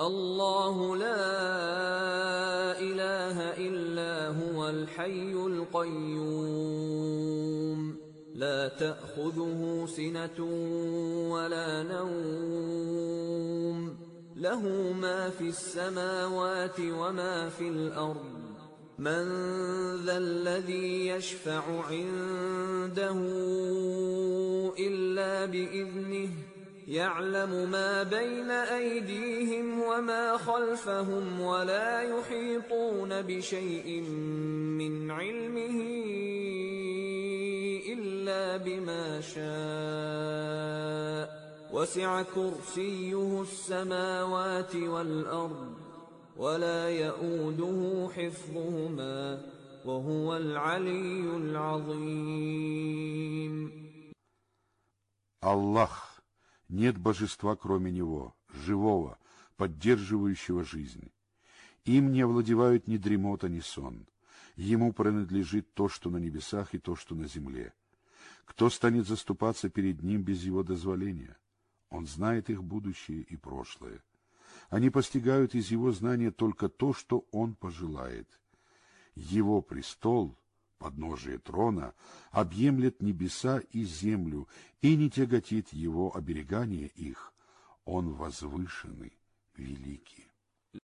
الله لا إله إلا هو الحي القيوم لا تأخذه سنة ولا نوم له ما في السماوات وما في الأرض من ذا الذي يشفع عنده إلا بإذنه يعلم ما بين أيديهم وما خلفهم ولا يحيطون بشيء من علمه إلا بما شاء وسع كرسيه السماوات والأرض ولا يؤوده حفظهما وهو العلي العظيم. Аллах. Нет божества, кроме Него, живого, поддерживающего жизнь. Им не овладевают ни дремота, ни сон. Ему принадлежит то, что на небесах, и то, что на земле. Кто станет заступаться перед Ним без Его дозволения? Он знает их будущее и прошлое. Они постигают из Его знания только то, что Он пожелает. Его престол, подножие трона, объемлет небеса и землю, и не тяготит Его оберегание их. Он возвышенный, великий.